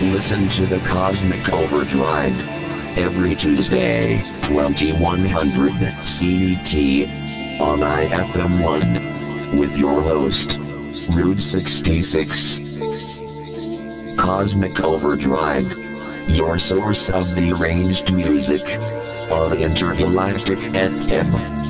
listen to the Cosmic Overdrive every Tuesday, 2100 CET on IFM1 with your host, Rude 66. Cosmic Overdrive, your source of the arranged music on Intergalactic FM.